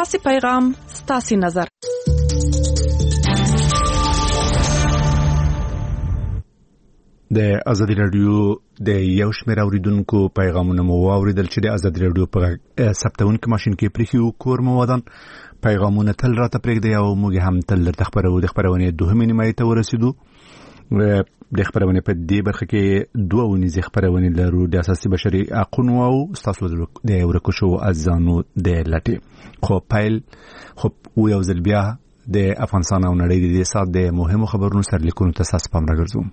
ستاسو پیغام ستاسو نظر. د ازادي رادیو د یو شمېر اوریدونکو پیغامونه مو واوریدل چې د ازادي رادیو په ثبتونکو ماشين کې پریخي کور مو ودان پیغامونه تل راته پرېږدي او موږ هم تل درته خبرونه د خبرونه دوه نیمه ته ورسېدو. د خبرونه په دې برخه کې دوه ونیزه خبرونه لرو د اساسي بشري حقوقو او تاسو د ورکو شو ازانو د لټي خو یو ځل بیا د افغانستان او نړۍ د سات د مهمو خبرونو سره لیکونو ته اساس پام راګرځوم.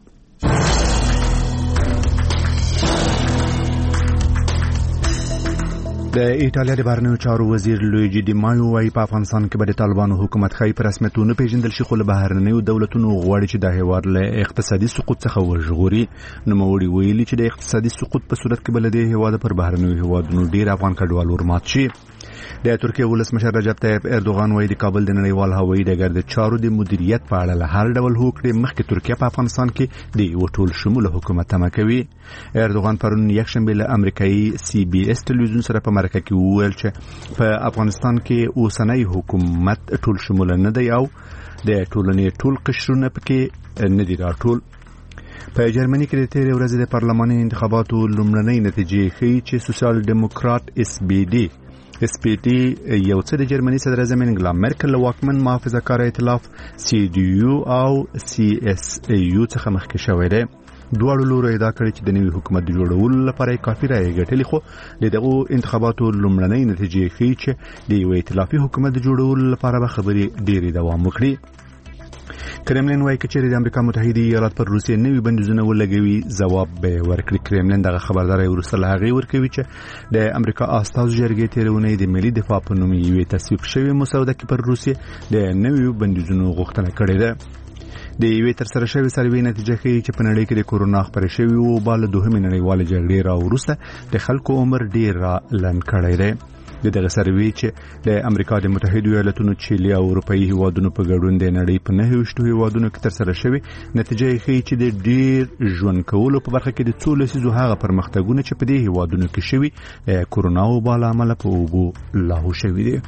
د ایټالیا د بهرنیو چارو وزیر لویجی دی مایو وايي په افغانستان کې به د طالبانو حکومت خای پر رسمیتونه پیژندل شي، خو له بهرنیو دولتونو غواړي چې د هیواد له اقتصادي سقوط څخه وژغوري. نو موري ویلي چې د اقتصادي سقوط په صورت کې بل د هیواد پر بهرنیو هیوادونو ډیر افغان کډوال ورمات شي. د ترکیه ولسمشر رجب طیب اردوغان وايي د کابل د نړیوال هوایي ډګر د چارو د مدیریت په اړه له هر ډول هوکړې مخکې ترکیه په افغانستان کې د یو ټول شموله حکومت تمه کوي. اردوغان پرون یکشنبه له امریکایي سی بي اس ټلویزیون سره په مرکه کې وویل چې په افغانستان کې اوسنۍ حکومت ټول شموله نه دی او د ټولنې ټول قشرونه پکې نه دي راټول. په جرمني کې د تیر ورځې د پارلماني انتخاباتو لومړنۍ نتیجې ښیي چې سوسیال دیموکرات اس پی ډي یو څه د جرمني صدر اعظم انګلا مرکل له واکمن محافظه کار ائتلاف سی ډي یو او سی اس یو څخه مخکې شوی دی. دواړو لورو ادعا کړې چې د نوي حکومت د جوړولو لپاره کافي رایې ګټلې، خو دغه انتخاباتو لومړنۍ نتیجې ښیي چې د یو ائتلافي حکومت د جوړولو لپاره به خبرې ډېرې دوام وکړي. کرملین وايي چې د امریکا متحده ایالات پر روسیې نوي بندیزونه ولګوي، ځواب به ورکړي. کرملین دغه خبرداري ورسره هغه ورکوي چې د امریکا استازو جرګې تیرونه د ملي دفاع په نوم یوې تصویب شوی مسوده کې پر روسیې د نوي بندیزونو غوښتنه کړې ده. د یوې تر سره شوی سروې نتیجه ښیي چې په نړۍ کې د کورونا خبرې شوی او بل دوهمې نړیوالې جګړې را وروسته د خلکو عمر ډیر لنډ کړی دی. دغه سروې چې د امریکا د متحده ایالاتونو، چیلي او اروپאי هیوادونو په ګډون د نړۍ په 9 هیوادونو کې تر سره شوی نتیجه ښیي چې د ډیر ژوند کولو په برخه کې د څو لسیزو هغه پرمختګونه چې په دې هیوادونو کې شوی کورونا او بل عمله په اوبو لاهو شوی دی.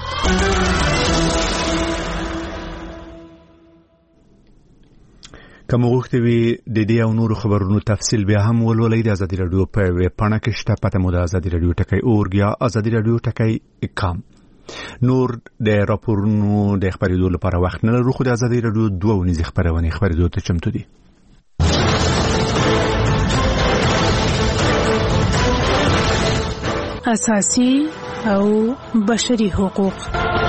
کوم وخت وی د دې او نورو خبرونو تفصیل بیا هم ولولئ د ازادي رادیو په ویب پاڼه کې شته. پته مو د ازادي رادیو ټکی اورګیا ازادي رادیو ټکی کام. نور د راپورونو د خبرېدو لپاره وخت نه لرو، خو د ازادي رادیو دوه ونیزه خبرونه خبرېدو ته چمتو دي. اساسي او بشري حقوق.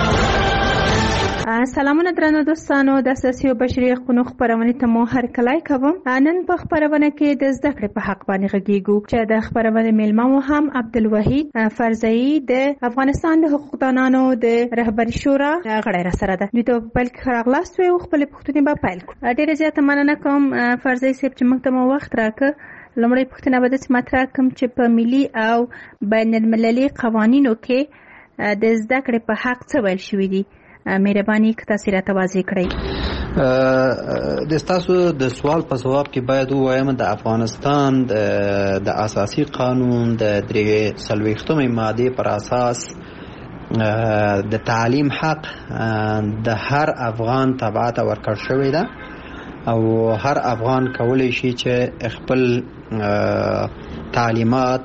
سلامونه درنو دوستانو، د اساسي او بشري حقوقو خبرونه ته مو هر کله کوم. نن په خبرونه کې د زده کړې په حق باندې غږیږو چې د خبرونه میلمه مو هم عبدالوحید فرزئی د افغانستان د حقوقدانانو د رهبری شورا غړی را سره ده. دوی ته بل خراغلاست او خپل پوښتنې به پیل کړو. ډیره زیاته مننه کوم فرزئی صاحب چې موږ ته مو وخت راکړ. لومړی پوښتنه به د مطرح کوم چې په ملي او بین المللي قوانینو کې د زده کړې په حق څه ویل شوی دي. مهرباني که تاسو راته واضح کړئ. د تاسو د سوال په جواب کې باید ووایم د افغانستان د اساسي قانون د 43 ماده پر اساس د تعلیم حق د هر افغان تبعات ورکړ شوی ده او هر افغان کولی شي چې خپل تعلیمات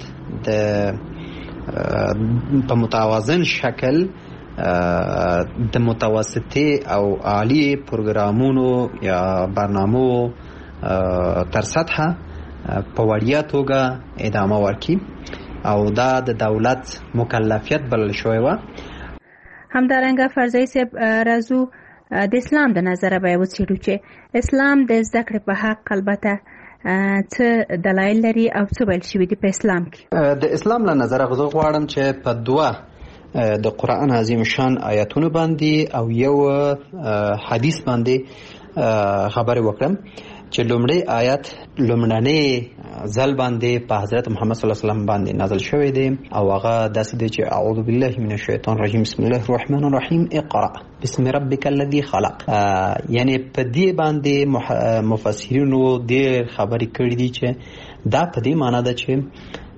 په متوازن شکل د متوسطي او عالی پروګرامونو یا برنامو تر سطحه په وړیا توګه ادامه ورکړي او دا د دولت مکلفیت بلل شوی و. همدارنګه فرزئی صاحب راځو د اسلام د نظره به وڅېړو چې اسلام د زده کړې په حق البته څه دلایل لري او څه ویل شوي دي په اسلام کې. د اسلام له نظره غواړم چې په دوه د قرآن عظیم شان آیاتونو باندې او یو حدیث باندې خبرې وکړم چې لومړی آیت لومړنی ځل باندې په حضرت محمد صلی الله علیه وسلم باندې نازل شوی دی او هغه داسې دی چې اعوذ بالله من الشیطان الرجیم بسم الله الرحمن الرحیم اقرأ بسم ربک الذی خلق. یعنی په دې باندې مفسرینو ډېر خبرې کړې دي چې دا په دې معنی ده چې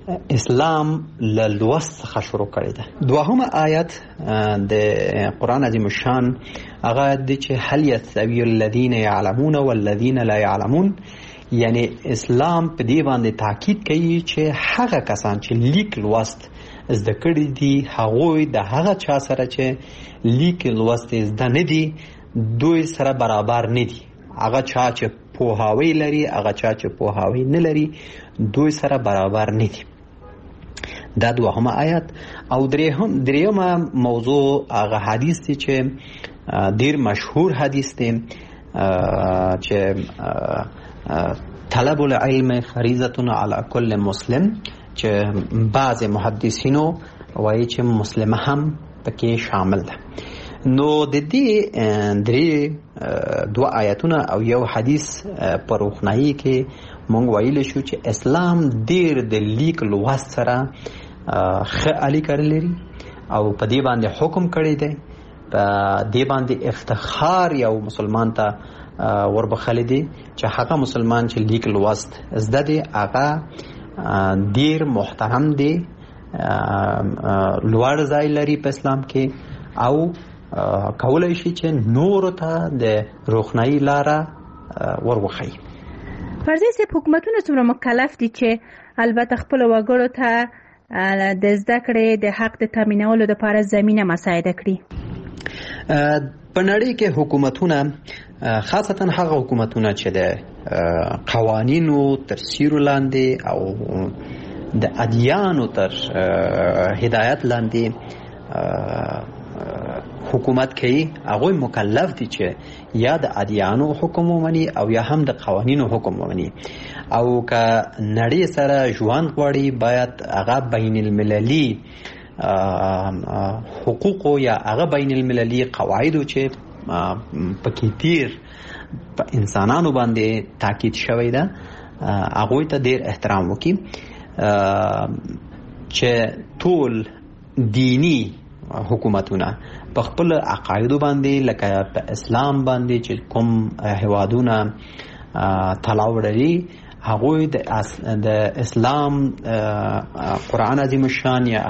اسلام له لوست څخه شروع کړی ده. دوهمه آیت د قرآن عظیم الشان هغه د چې هل یستوی الذین یعلمون والذین لا یعلمون، یعنی اسلام په دې باندې تاکید کوي چې هغه کسان چې لیک لوست زده کړي دي هغوی د هغه چا سره چې لیک لوست زده نه دي دوی سره برابر نه دي. هغه چا چې پوهاوی لري هغه چا چې پوهاوی نه لري دوی سره برابر نه دي. دا دوهمه آیت. او دریمه موضوع هغه حدیث دی چې ډیر مشهور حدیث دی چې طلب العلم فریضة علی کل مسلم، چې بعض محدثینو وایي چې مسلمه هم پکې شامل ده. نو د دې درې دوه آیتونه او یو حدیث په روښنايي کې مونږ ویل شو چې اسلام ډیر د لیک لوست سره ښه اړیکه لري او په دې باندې حکم کړی دی. په دې باندې افتخار یو مسلمان ته وربخلی دی چې هغه مسلمان چې لیک لوست زده دی هغه ډیر محترم دی، لوړ ځای لري په اسلام کې او کولای شي چې نور ته د روښنايي لاره وروخی. فرضي سي حکومتونه څومره مکلف دي چې البته خپل وګړو ته د زده کړې د حق د تامینولو لپاره زمينه مساعده کړي؟ په نړۍ کې حکومتونه خاصتا هغه حکومتونه چې د قوانینو تر سیوري لاندې او د ادیانو تر هدایت لاندې حکومت کوي هغوی مکلف دي چې یا د ادیانو حکم ومني او یا هم د قوانینو حکم ومني. او که نړۍ سره ژوند غواړي باید هغه بین المللي حقوقو یا هغه بین المللي قواعدو چې پکې تیر په انسانانو باندې تاکید شوی ده هغوی ته ډیر احترام وکړي، چې ټول دینی حکومتونه په خپل عقایدو باندې لکه په اسلام باندې چې کوم هیوادونه تلاو لري هغوی د اسلام قرآن عظیم الشان یا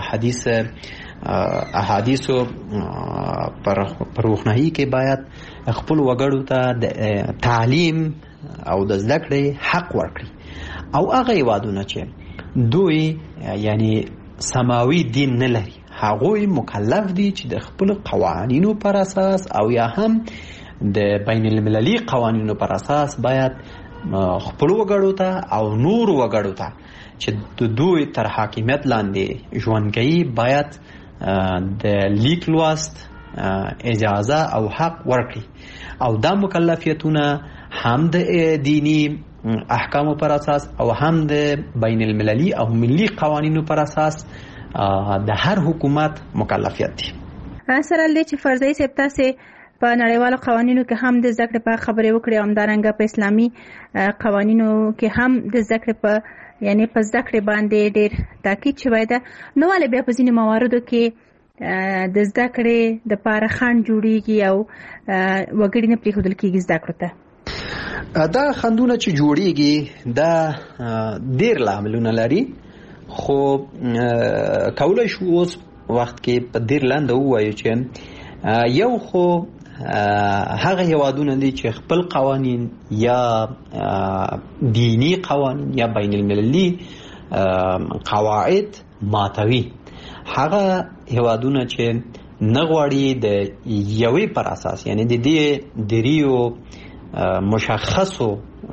احادیثو پر روښنايي کې باید خپل وګړو ته د تعلیم او د زده کړې حق ورکړي. او هغه هیوادونه چې دوی یعنی سماوي دین نه لري هغوی مکلف دي چې د خپل قوانینو پر اساس او یا هم د بین المللي قوانینو پر اساس باید خپل وګړو ته او نور وګړو ته چې دوی تر حاکمیت لاندې ژوند کوي باید د لیک لوست اجازه او حق ورکړي. او دا مکلفیتونه هم د دینی احکامو پر اساس او هم د بین المللي او ملي قوانینو پر اساس د هر حکومت مکلفیت دي. سره لې چې فرضي سپتاسه په نړیوالو قوانینو کې هم د زده کړې په خبرې وکړې او همدارنګه په اسلامي قوانینو کې هم د زده کړې په یعنی په زده کړې باندې ډېر تاکید شوی ده. نو ولې بیا په ځینې مواردو کې د زده کړې د لپاره خنډ جوړیږي او وګړي نه پرېښودل کېږي زده کړو ته؟ دا خنډونه چې جوړیږي دا ډېر لاملونه لري، خو کولای شو اوس وخت کې په ډېر لنډه ووایو چې یو خو هغه هیوادونه دي چې خپل قوانین یا دینی قوانین یا بین المللي قواعد ماتوي. هغه هیوادونه چې نه غواړي د یوې پر اساس یعنی د دې دریو مشخصو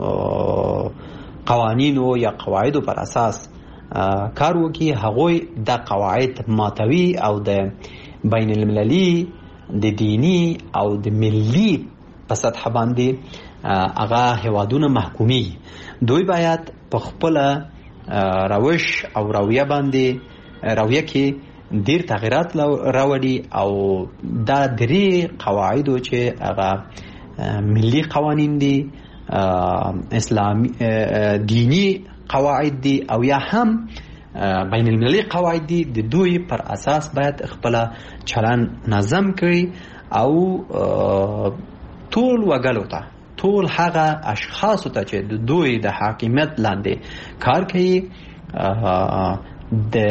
قوانینو یا قواعدو پر اساس کار وکړي هغوی د قواعد ماتوي او د بین المللي د دینی او د ملي په سطح باندې هغه هیوادونه محکومي. دوی باید په خپل روش او رویه باندې رویه کې ډیر تغیرات راوړي او دا درې قواعدو چې هغه ملي قوانین دي، اسلامي دینی قواعد دي او یا هم بین المللي قواعد دي، د دوی پر اساس باید خپل چلن نظم کړي او ټول وګړو ته ټول هغه اشخاص ته چې د دوی د حاکمیت لاندې کار کوي د